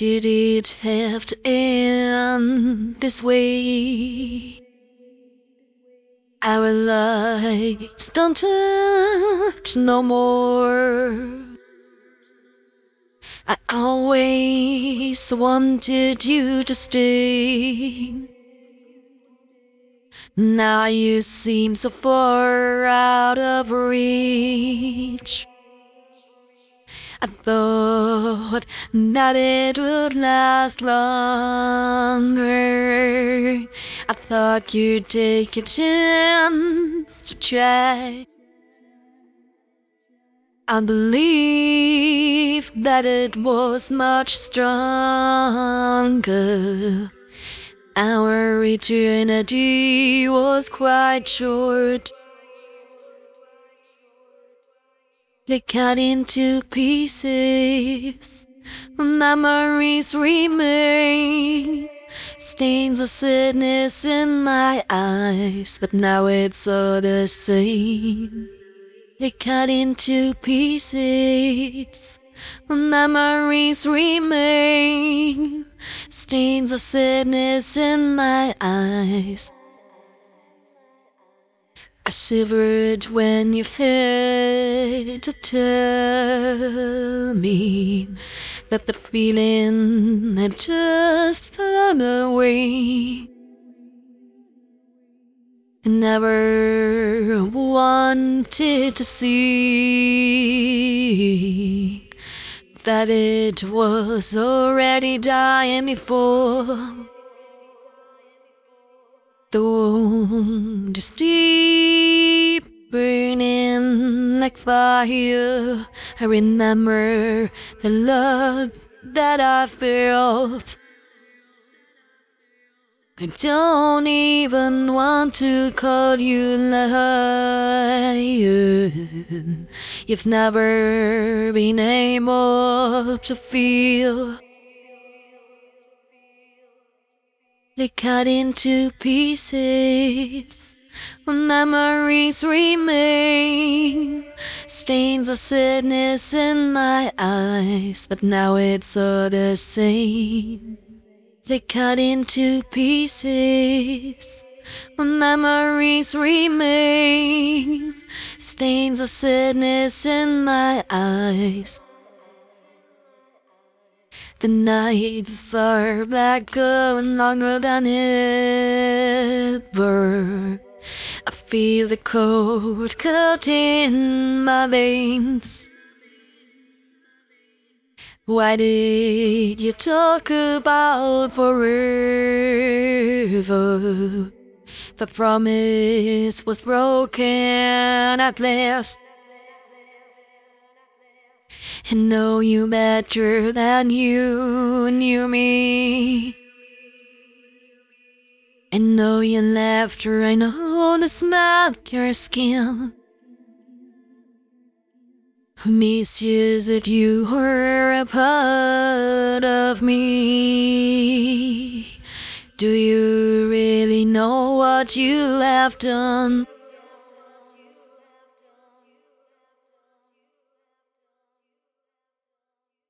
did it have to end this way? Our lives don't touch no more. I always wanted you to stay. Now you seem so far out of reach. I thought that it would last longer. I thought you'd take a chance to try. I believe that it was much stronger. Our eternity was quite short. They cut into pieces, memories remain, stains of sadness in my eyes, but now it's all the same. They cut into pieces, memories remain, stains of sadness in my eyes. I shivered when you had to tell me that the feeling had just gone away. I never wanted to see that it was already dying before. The wound is deep, burning like fire. I remember the love that I felt. I don't even want to call you liar. You've never been able to feel. They cut into pieces, memories remain, stains of sadness in my eyes, but now it's all the same. They cut into pieces, memories remain, stains of sadness in my eyes. The nights are blacker and longer than ever. I feel the cold cut in my veins. Why did you talk about forever? The promise was broken at last. I know you better than you knew me. I know your laughter, I know the smell of your skin. I miss you as if you were a part of me. Do you really know what you left done?